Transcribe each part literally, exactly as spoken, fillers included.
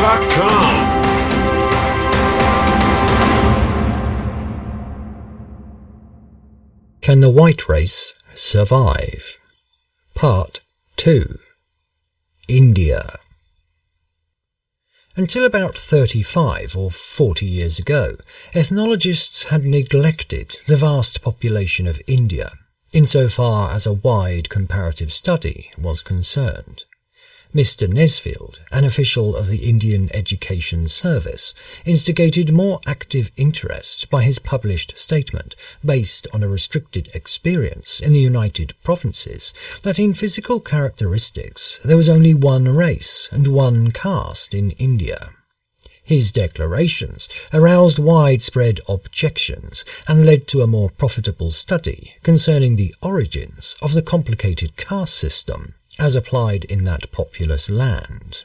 dot com. Can the White Race Survive? Part two. India. Until about thirty-five or forty years ago, ethnologists had neglected the vast population of India, insofar as a wide comparative study was concerned. Mister Nesfield, an official of the Indian Education Service, instigated more active interest by his published statement, based on a restricted experience in the United Provinces, that in physical characteristics there was only one race and one caste in India. His declarations aroused widespread objections and led to a more profitable study concerning the origins of the complicated caste system as applied in that populous land.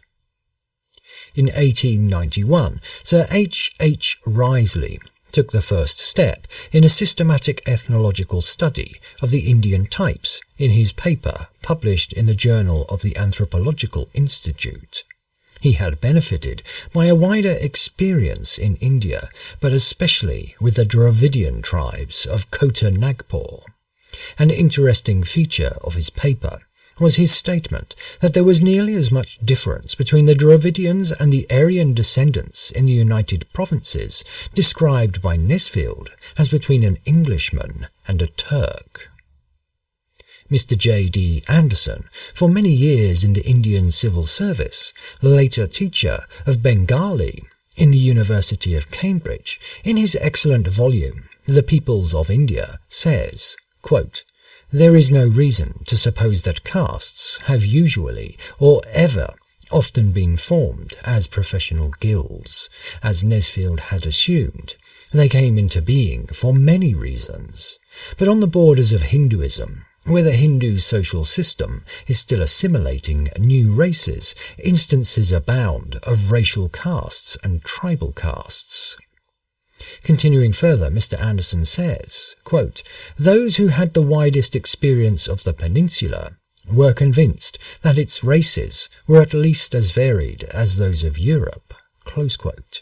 In eighteen ninety-one, Sir H. H. Risley took the first step in a systematic ethnological study of the Indian types in his paper published in the Journal of the Anthropological Institute. He had benefited by a wider experience in India, but especially with the Dravidian tribes of Kota Nagpur. An interesting feature of his paper was his statement that there was nearly as much difference between the Dravidians and the Aryan descendants in the United Provinces described by Nesfield as between an Englishman and a Turk. Mister J. D. Anderson, for many years in the Indian Civil Service, later teacher of Bengali in the University of Cambridge, in his excellent volume, The Peoples of India, says, quote, "There is no reason to suppose that castes have usually or ever often been formed as professional guilds, as Nesfield had assumed. They came into being for many reasons. But on the borders of Hinduism, where the Hindu social system is still assimilating new races, instances abound of racial castes and tribal castes." Continuing further, Mister Anderson says, quote, "Those who had the widest experience of the peninsula were convinced that its races were at least as varied as those of Europe." Close quote.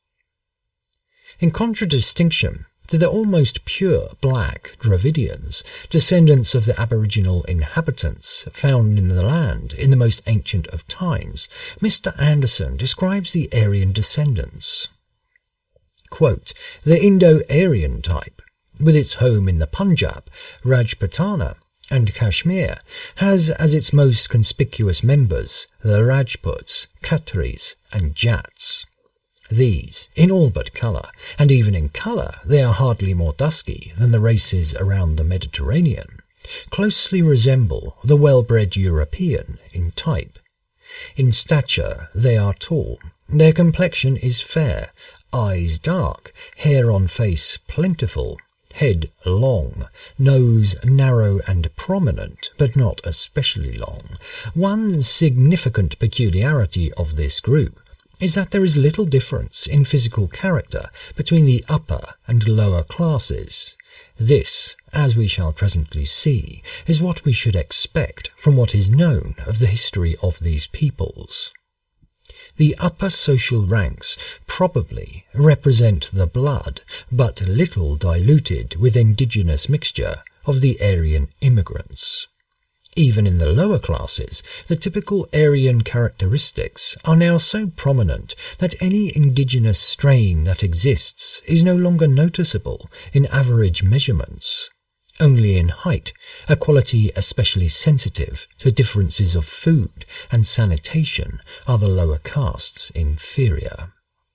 In contradistinction to the almost pure black Dravidians, descendants of the aboriginal inhabitants found in the land in the most ancient of times, Mister Anderson describes the Aryan descendants. Quote, "The Indo-Aryan type, with its home in the Punjab, Rajputana, and Kashmir, has as its most conspicuous members the Rajputs, Khatris, and Jats. These, in all but colour, and even in colour they are hardly more dusky than the races around the Mediterranean, closely resemble the well-bred European in type. In stature they are tall, their complexion is fair, eyes dark, hair on face plentiful, head long, nose narrow and prominent, but not especially long. One significant peculiarity of this group is that there is little difference in physical character between the upper and lower classes. This, as we shall presently see, is what we should expect from what is known of the history of these peoples. The upper social ranks probably represent the blood, but little diluted with indigenous mixture, of the Aryan immigrants. Even in the lower classes, the typical Aryan characteristics are now so prominent that any indigenous strain that exists is no longer noticeable in average measurements. Only in height, a quality especially sensitive to differences of food and sanitation, are the lower castes inferior.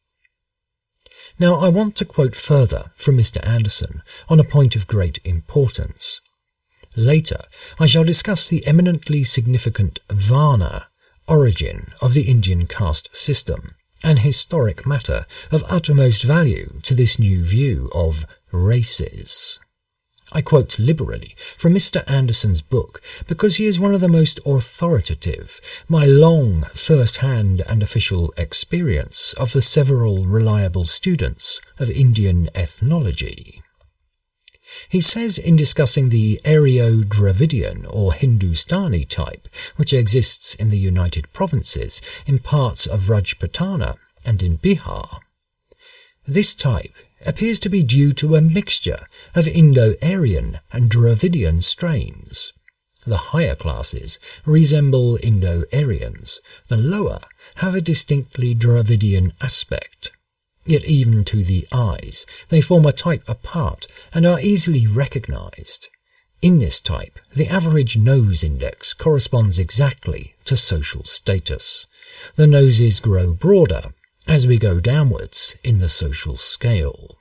Now I want to quote further from Mister Anderson on a point of great importance. Later, I shall discuss the eminently significant Varna origin of the Indian caste system, an historic matter of uttermost value to this new view of races. I quote liberally from Mister Anderson's book because he is one of the most authoritative, my long first-hand and official experience of the several reliable students of Indian ethnology. He says in discussing the Aryo-Dravidian or Hindustani type, which exists in the United Provinces, in parts of Rajputana and in Bihar, this type appears to be due to a mixture of Indo-Aryan and Dravidian strains. The higher classes resemble Indo-Aryans, the lower have a distinctly Dravidian aspect. Yet even to the eyes, they form a type apart and are easily recognized. In this type, the average nose index corresponds exactly to social status. The noses grow broader as we go downwards in the social scale.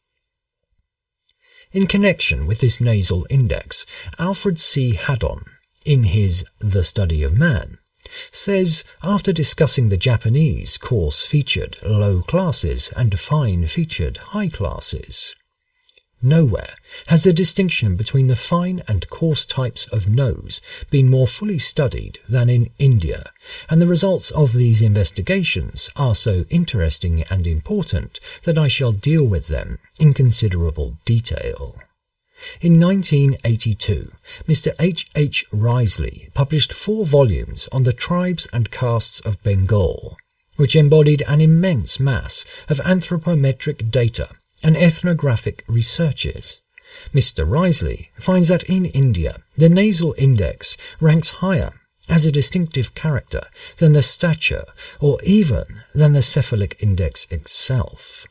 In connection with this nasal index, Alfred C. Haddon, in his The Study of Man, says, after discussing the Japanese coarse-featured low classes and fine-featured high classes, nowhere has the distinction between the fine and coarse types of nose been more fully studied than in India, and the results of these investigations are so interesting and important that I shall deal with them in considerable detail. In nineteen eighty-two, Mister H. H. Risley published four volumes on the tribes and castes of Bengal, which embodied an immense mass of anthropometric data and ethnographic researches. Mister Risley finds that in India, the nasal index ranks higher as a distinctive character than the stature or even than the cephalic index itself.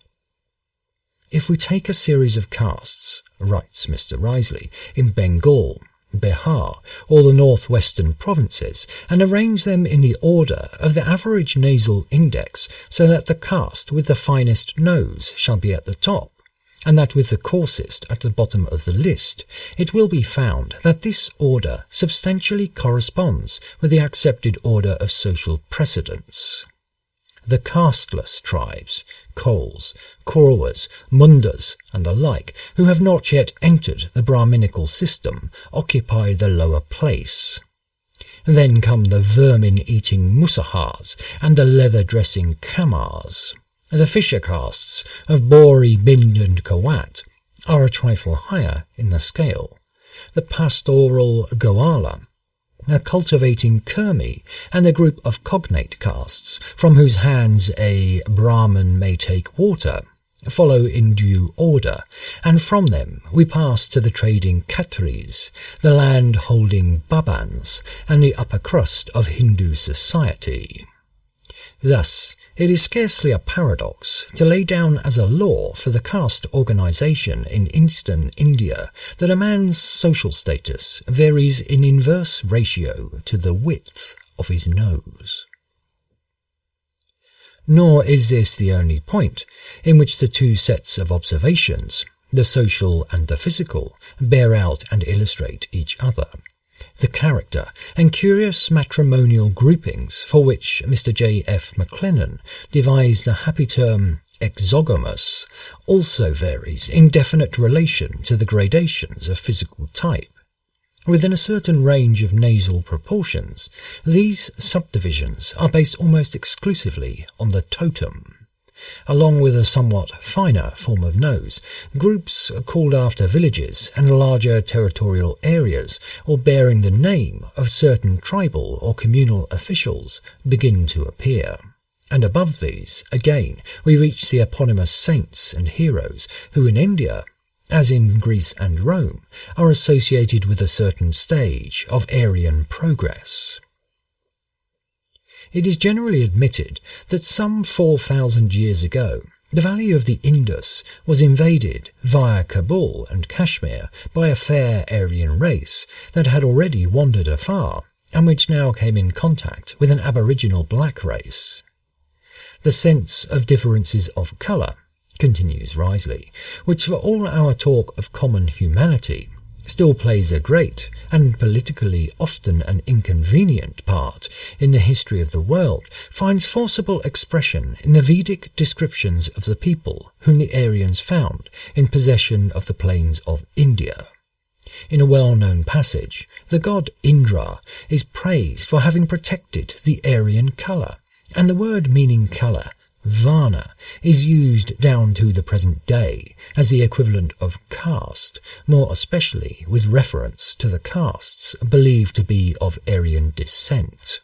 If we take a series of castes, writes Mister Risley, in Bengal, Bihar, or the northwestern provinces, and arrange them in the order of the average nasal index so that the caste with the finest nose shall be at the top, and that with the coarsest at the bottom of the list, it will be found that this order substantially corresponds with the accepted order of social precedence. The casteless tribes, Kols, Kauravas, Mundas, and the like, who have not yet entered the Brahminical system, occupy the lower place. Then come the vermin-eating Musahars and the leather-dressing Kamars. The fisher castes of Bori, Bind, and Kawat are a trifle higher in the scale. The pastoral Goala, a cultivating Kurmi, and the group of cognate castes, from whose hands a Brahman may take water, follow in due order, and from them we pass to the trading Khatris, the land-holding Babans, and the upper crust of Hindu society. Thus, it is scarcely a paradox to lay down as a law for the caste organization in eastern India that a man's social status varies in inverse ratio to the width of his nose. Nor is this the only point in which the two sets of observations, the social and the physical, bear out and illustrate each other. The character and curious matrimonial groupings for which Mister J. F. McLennan devised the happy term exogamous also varies in definite relation to the gradations of physical type. Within a certain range of nasal proportions, these subdivisions are based almost exclusively on the totem. Along with a somewhat finer form of nose, groups called after villages and larger territorial areas or bearing the name of certain tribal or communal officials begin to appear. And above these, again, we reach the eponymous saints and heroes who in India, as in Greece and Rome, are associated with a certain stage of Aryan progress. It is generally admitted that some four thousand years ago, the valley of the Indus was invaded via Kabul and Kashmir by a fair Aryan race that had already wandered afar and which now came in contact with an aboriginal black race. The sense of differences of colour, continues Risley, which for all our talk of common humanity still plays a great and politically often an inconvenient part in the history of the world, finds forcible expression in the Vedic descriptions of the people whom the Aryans found in possession of the plains of India. In a well-known passage, the god Indra is praised for having protected the Aryan colour, and the word meaning colour, Varna is used down to the present day as the equivalent of caste, more especially with reference to the castes believed to be of Aryan descent.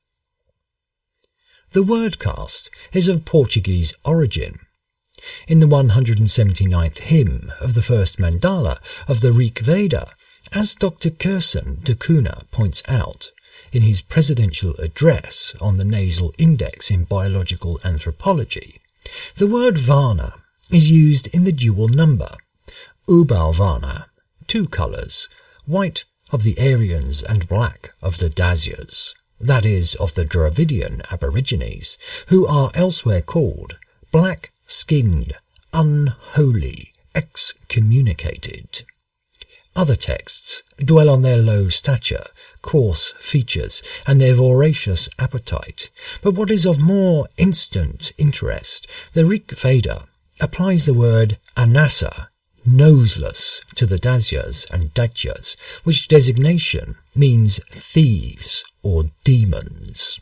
The word caste is of Portuguese origin. In the one hundred seventy-ninth hymn of the first mandala of the Rig Veda, as Doctor Gerson de Cunha points out in his presidential address on the nasal index in biological anthropology, the word Varna is used in the dual number, Ubal Varna, two colours, white of the Aryans and black of the Dasyas, that is, of the Dravidian Aborigines, who are elsewhere called black-skinned, unholy, excommunicated. Other texts dwell on their low stature, coarse features, and their voracious appetite, but what is of more instant interest, the Rig Veda applies the word anasa, noseless, to the Dasyas and Daityas, which designation means thieves or demons.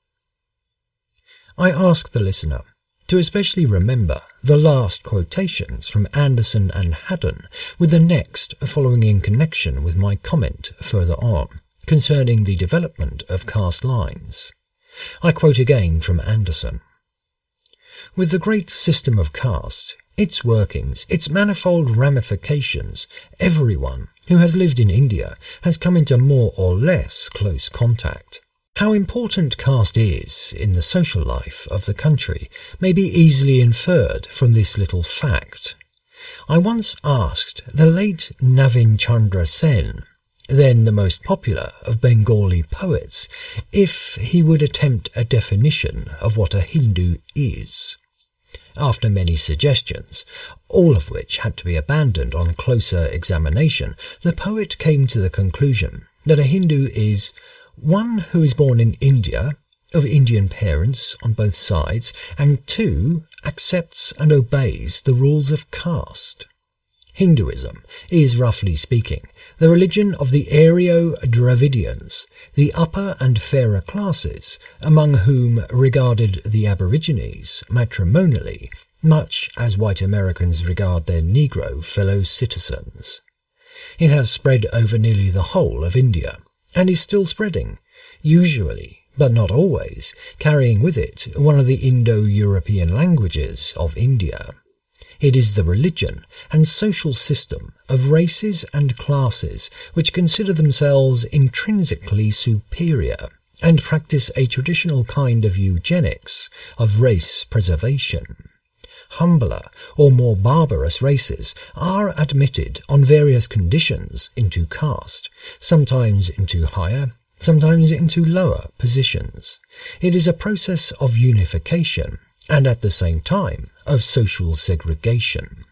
I ask the listener to especially remember the last quotations from Anderson and Haddon, with the next following in connection with my comment further on, concerning the development of caste lines. I quote again from Anderson. With the great system of caste, its workings, its manifold ramifications, everyone who has lived in India has come into more or less close contact. How important caste is in the social life of the country may be easily inferred from this little fact. I once asked the late Navin Chandra Sen, then the most popular of Bengali poets, if he would attempt a definition of what a Hindu is. After many suggestions, all of which had to be abandoned on closer examination, the poet came to the conclusion that a Hindu is one who is born in India, of Indian parents on both sides, and two, accepts and obeys the rules of caste. Hinduism is, roughly speaking, the religion of the Aryo-Dravidians, the upper and fairer classes, among whom regarded the Aborigines matrimonially, much as white Americans regard their Negro fellow citizens. It has spread over nearly the whole of India, and is still spreading, usually, but not always, carrying with it one of the Indo-European languages of India. It is the religion and social system of races and classes which consider themselves intrinsically superior and practice a traditional kind of eugenics, of race preservation. Humbler or more barbarous races are admitted on various conditions into caste, sometimes into higher, sometimes into lower positions. It is a process of unification and at the same time of social segregation.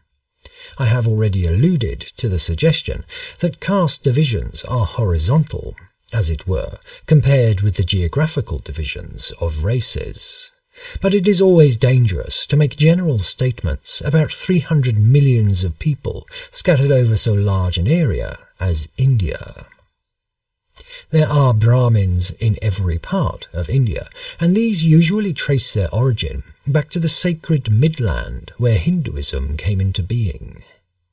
I have already alluded to the suggestion that caste divisions are horizontal, as it were, compared with the geographical divisions of races. But it is always dangerous to make general statements about three hundred millions of people scattered over so large an area as India. There are Brahmins in every part of India, and these usually trace their origin back to the sacred midland where Hinduism came into being.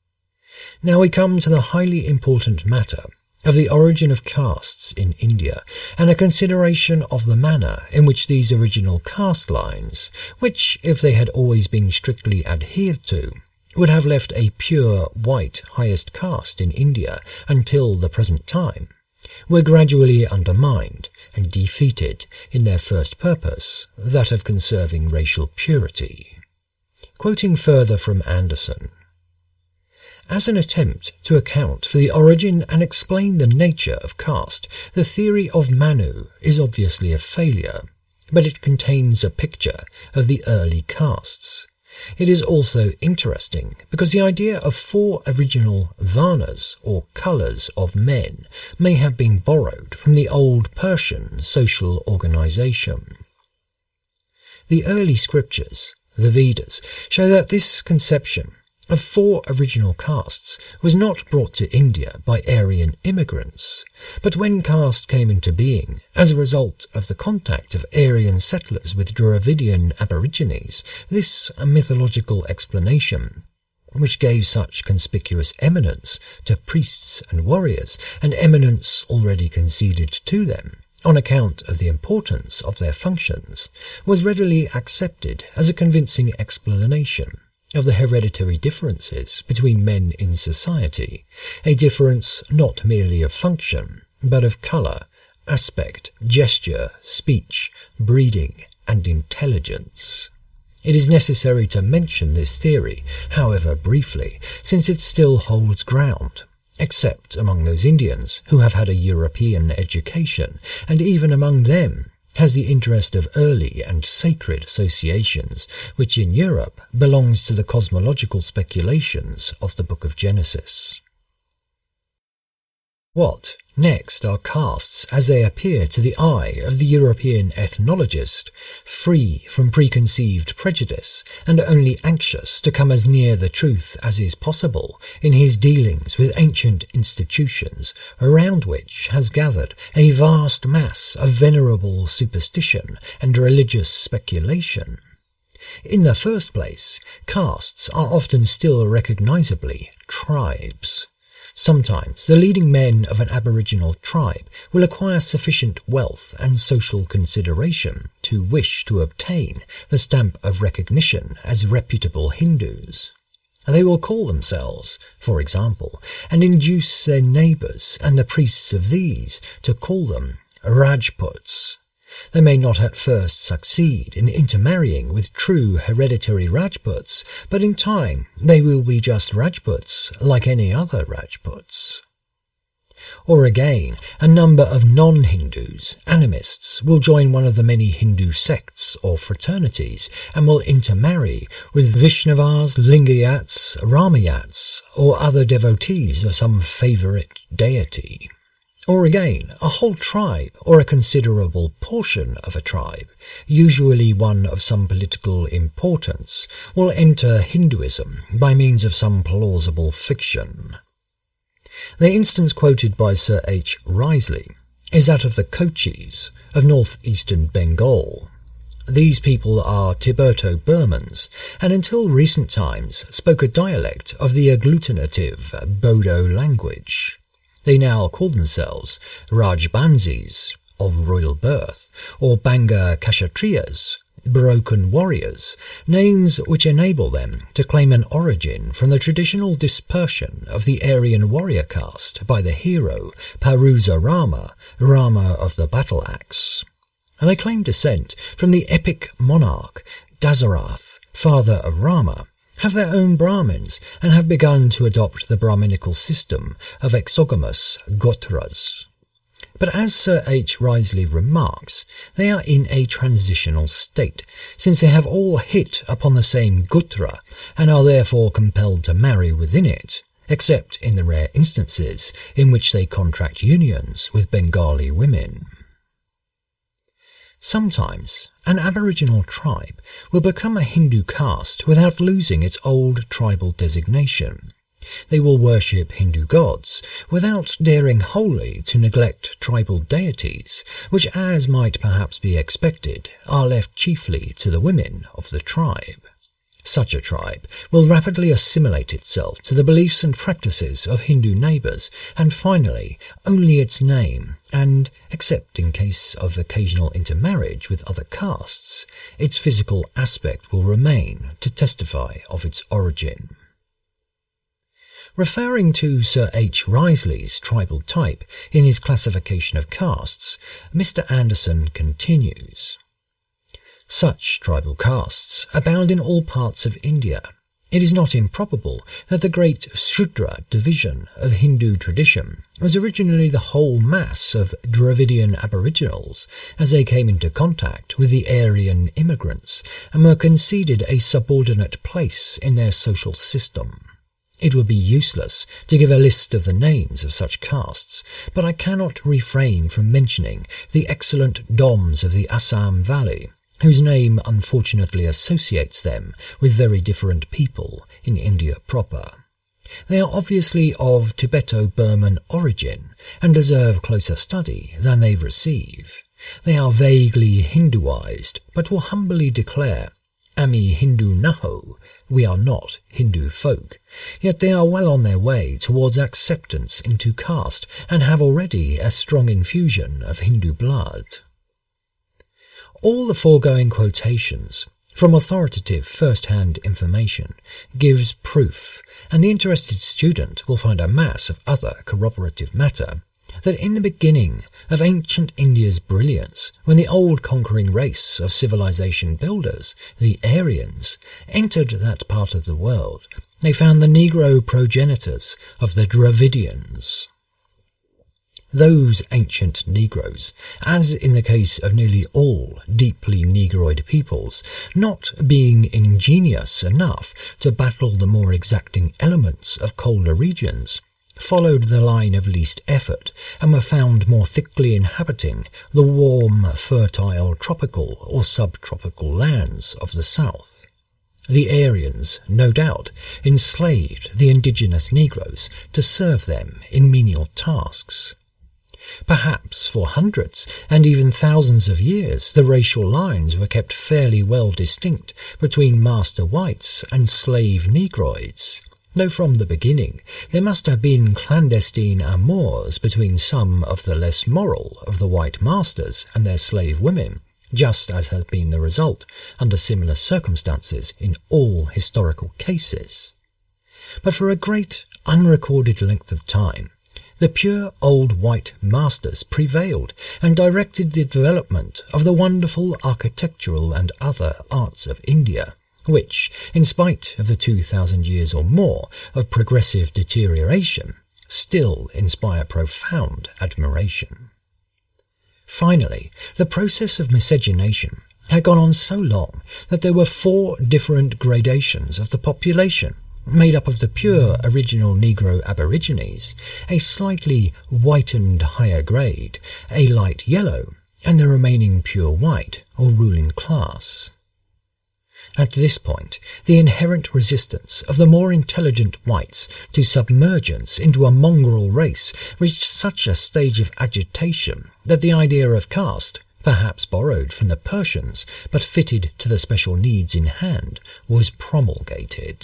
Now we come to the highly important matter of the origin of castes in India, and a consideration of the manner in which these original caste lines, which, if they had always been strictly adhered to, would have left a pure white highest caste in India until the present time, were gradually undermined and defeated in their first purpose, that of conserving racial purity. Quoting further from Anderson, as an attempt to account for the origin and explain the nature of caste, the theory of Manu is obviously a failure, but it contains a picture of the early castes. It is also interesting because the idea of four original varnas, or colours of men, may have been borrowed from the old Persian social organisation. The early scriptures, the Vedas, show that this conception of four original castes was not brought to India by Aryan immigrants, but when caste came into being as a result of the contact of Aryan settlers with Dravidian aborigines, this mythological explanation, which gave such conspicuous eminence to priests and warriors, an eminence already conceded to them on account of the importance of their functions, was readily accepted as a convincing explanation of the hereditary differences between men in society, a difference not merely of function, but of colour, aspect, gesture, speech, breeding, and intelligence. It is necessary to mention this theory, however briefly, since it still holds ground, except among those Indians who have had a European education, and even among them has the interest of early and sacred associations, which in Europe belongs to the cosmological speculations of the Book of Genesis. What, next, are castes as they appear to the eye of the European ethnologist, free from preconceived prejudice and only anxious to come as near the truth as is possible in his dealings with ancient institutions around which has gathered a vast mass of venerable superstition and religious speculation? In the first place, castes are often still recognizably tribes. Sometimes the leading men of an aboriginal tribe will acquire sufficient wealth and social consideration to wish to obtain the stamp of recognition as reputable Hindus. They will call themselves, for example, and induce their neighbours and the priests of these to call them Rajputs. They may not at first succeed in intermarrying with true hereditary Rajputs, but in time they will be just Rajputs like any other Rajputs. Or again, a number of non-Hindus, animists, will join one of the many Hindu sects or fraternities and will intermarry with Vaishnavas, Lingayats, Ramayats, or other devotees of some favourite deity. Or again, a whole tribe or a considerable portion of a tribe, usually one of some political importance, will enter Hinduism by means of some plausible fiction. The instance quoted by Sir H. Risley is that of the Kochis of northeastern Bengal. These people are Tibeto-Burmans, and until recent times spoke a dialect of the agglutinative Bodo language. They now call themselves Rajbansis, of royal birth, or Banga Kshatriyas, broken warriors, names which enable them to claim an origin from the traditional dispersion of the Aryan warrior caste by the hero Parusa Rama, Rama of the battle axe. They claim descent from the epic monarch Dasarath, father of Rama, have their own Brahmins, and have begun to adopt the Brahminical system of exogamous Gotras. But as Sir H. Risley remarks, they are in a transitional state, since they have all hit upon the same Gotra, and are therefore compelled to marry within it, except in the rare instances in which they contract unions with Bengali women. Sometimes an aboriginal tribe will become a Hindu caste without losing its old tribal designation. They will worship Hindu gods without daring wholly to neglect tribal deities, which, as might perhaps be expected, are left chiefly to the women of the tribe. Such a tribe will rapidly assimilate itself to the beliefs and practices of Hindu neighbours, and finally only its name, and, except in case of occasional intermarriage with other castes, its physical aspect will remain to testify of its origin. Referring to Sir H. Risley's tribal type in his classification of castes, Mister Anderson continues, "Such tribal castes abound in all parts of India. It is not improbable that the great Shudra division of Hindu tradition was originally the whole mass of Dravidian aboriginals as they came into contact with the Aryan immigrants and were conceded a subordinate place in their social system. It would be useless to give a list of the names of such castes, but I cannot refrain from mentioning the excellent Doms of the Assam Valley, whose name unfortunately associates them with very different people in India proper. They are obviously of Tibeto-Burman origin and deserve closer study than they receive. They are vaguely Hinduized, but will humbly declare, Ami Hindu naho, we are not Hindu folk, yet they are well on their way towards acceptance into caste and have already a strong infusion of Hindu blood. All the foregoing quotations, from authoritative first-hand information, gives proof, and the interested student will find a mass of other corroborative matter, that in the beginning of ancient India's brilliance, when the old conquering race of civilization builders, the Aryans, entered that part of the world, they found the Negro progenitors of the Dravidians. Those ancient Negroes, as in the case of nearly all deeply Negroid peoples, not being ingenious enough to battle the more exacting elements of colder regions, followed the line of least effort and were found more thickly inhabiting the warm, fertile tropical or subtropical lands of the south. The Aryans, no doubt, enslaved the indigenous Negroes to serve them in menial tasks. Perhaps for hundreds and even thousands of years the racial lines were kept fairly well distinct between master whites and slave Negroids, though from the beginning there must have been clandestine amours between some of the less moral of the white masters and their slave women, just as has been the result under similar circumstances in all historical cases. But for a great unrecorded length of time, the pure old white masters prevailed and directed the development of the wonderful architectural and other arts of India, which, in spite of the two thousand years or more of progressive deterioration, still inspire profound admiration. Finally, the process of miscegenation had gone on so long that there were four different gradations of the population, made up of the pure original Negro aborigines, a slightly whitened higher grade, a light yellow, and the remaining pure white or ruling class. At this point, the inherent resistance of the more intelligent whites to submergence into a mongrel race reached such a stage of agitation that the idea of caste, perhaps borrowed from the Persians but fitted to the special needs in hand, was promulgated.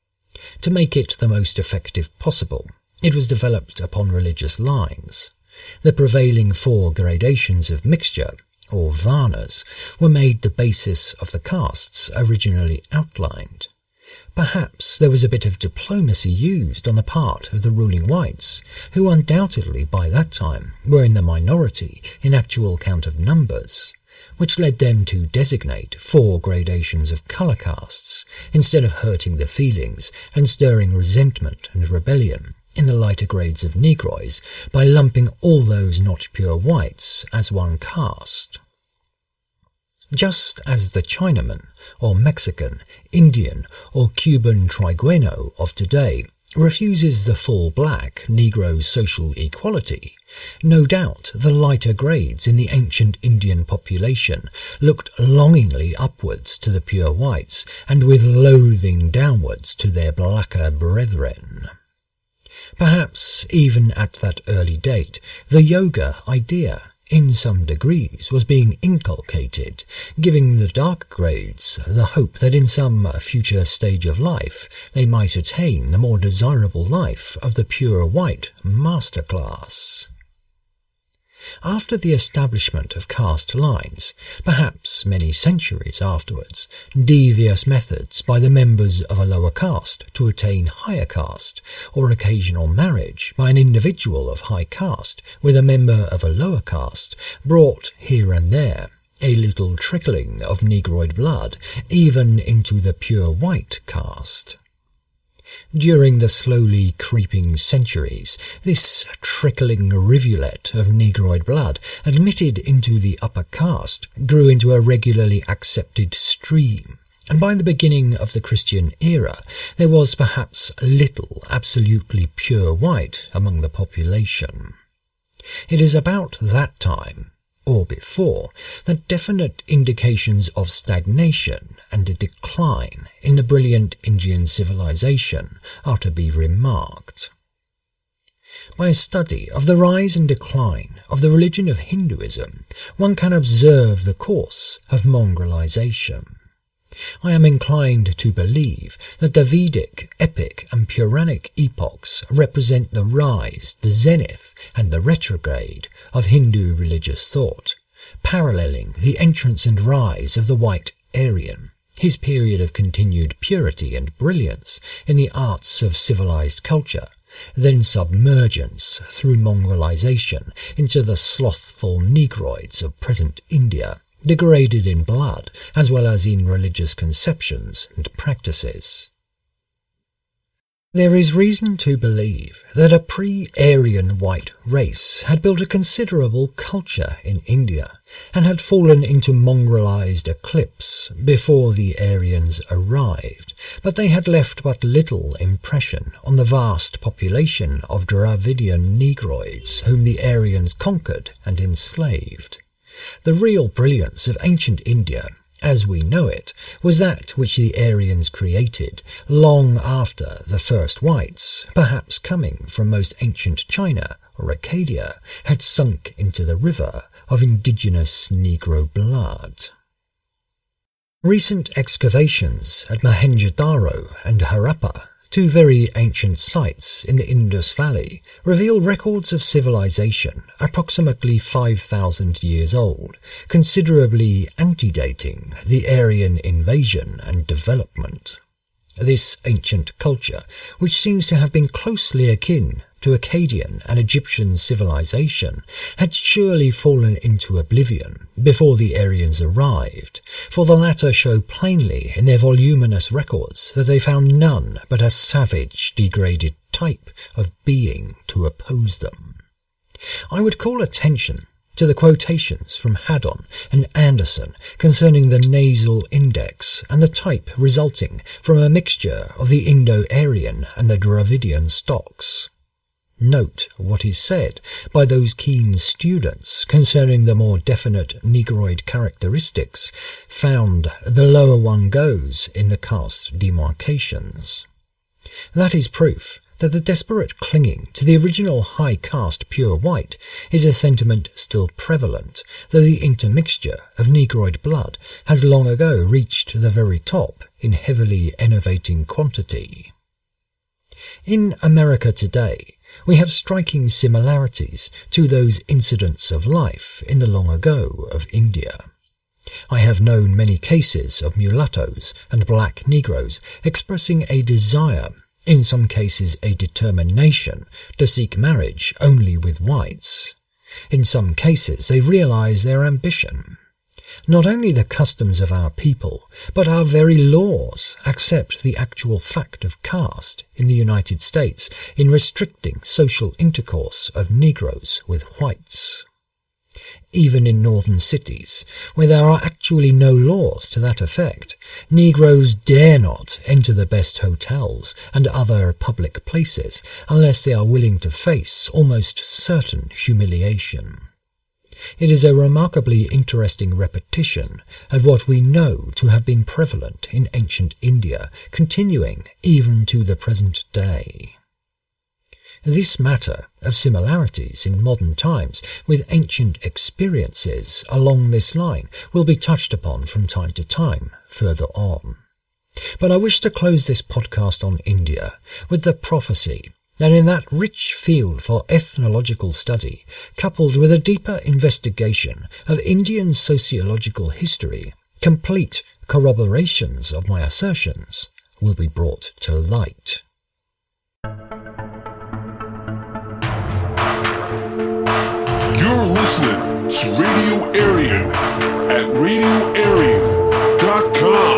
To make it the most effective possible, it was developed upon religious lines. The prevailing four gradations of mixture, or varnas, were made the basis of the castes originally outlined. Perhaps there was a bit of diplomacy used on the part of the ruling whites, who undoubtedly by that time were in the minority in actual count of numbers, which led them to designate four gradations of colour castes, instead of hurting the feelings and stirring resentment and rebellion in the lighter grades of Negroids by lumping all those not pure whites as one caste. Just as the Chinaman, or Mexican, Indian, or Cuban Trigueño of today refuses the full black Negro social equality, no doubt the lighter grades in the ancient Indian population looked longingly upwards to the pure whites and with loathing downwards to their blacker brethren. Perhaps even at that early date the yoga idea in some degrees was being inculcated, giving the dark grades the hope that in some future stage of life they might attain the more desirable life of the pure white master class. After the establishment of caste lines, perhaps many centuries afterwards, devious methods by the members of a lower caste to attain higher caste, or occasional marriage by an individual of high caste with a member of a lower caste, brought here and there a little trickling of Negroid blood even into the pure white caste. During the slowly creeping centuries, this trickling rivulet of Negroid blood admitted into the upper caste grew into a regularly accepted stream, and by the beginning of the Christian era there was perhaps little absolutely pure white among the population. It is about that time, or before, that definite indications of stagnation and a decline in the brilliant Indian civilization are to be remarked. By a study of the rise and decline of the religion of Hinduism, one can observe the course of mongrelization. I am inclined to believe that the Vedic, epic and Puranic epochs represent the rise, the zenith and the retrograde of Hindu religious thought, paralleling the entrance and rise of the white Aryan, his period of continued purity and brilliance in the arts of civilized culture, then submergence through mongrelization into the slothful negroids of present India, degraded in blood as well as in religious conceptions and practices. There is reason to believe that a pre-Aryan white race had built a considerable culture in India and had fallen into mongrelized eclipse before the Aryans arrived, but they had left but little impression on the vast population of Dravidian negroids whom the Aryans conquered and enslaved. The real brilliance of ancient India, as we know it, was that which the Aryans created long after the first whites, perhaps coming from most ancient China or Acadia, had sunk into the river of indigenous Negro blood. Recent excavations at Mohenjo-daro and Harappa, two very ancient sites in the Indus Valley, reveal records of civilization approximately five thousand years old, considerably antedating the Aryan invasion and development. This ancient culture, which seems to have been closely akin to Akkadian and Egyptian civilization, had surely fallen into oblivion before the Aryans arrived, for the latter show plainly in their voluminous records that they found none but a savage, degraded type of being to oppose them. I would call attention to the quotations from Haddon and Anderson concerning the nasal index and the type resulting from a mixture of the Indo-Aryan and the Dravidian stocks. Note what is said by those keen students concerning the more definite Negroid characteristics found the lower one goes in the caste demarcations. That is proof that the desperate clinging to the original high caste pure white is a sentiment still prevalent, though the intermixture of Negroid blood has long ago reached the very top in heavily enervating quantity. In America today, we have striking similarities to those incidents of life in the long ago of India. I have known many cases of mulattoes and black Negroes expressing a desire, in some cases a determination, to seek marriage only with whites. In some cases they realize their ambition. Not only the customs of our people, but our very laws accept the actual fact of caste in the United States in restricting social intercourse of Negroes with whites. Even in northern cities, where there are actually no laws to that effect, Negroes dare not enter the best hotels and other public places unless they are willing to face almost certain humiliation. It is a remarkably interesting repetition of what we know to have been prevalent in ancient India, continuing even to the present day. This matter of similarities in modern times with ancient experiences along this line will be touched upon from time to time further on. But I wish to close this podcast on India with the prophecy that in that rich field for ethnological study, coupled with a deeper investigation of Indian sociological history, complete corroborations of my assertions will be brought to light. You're listening to Radio Aryan at radio aryan dot com.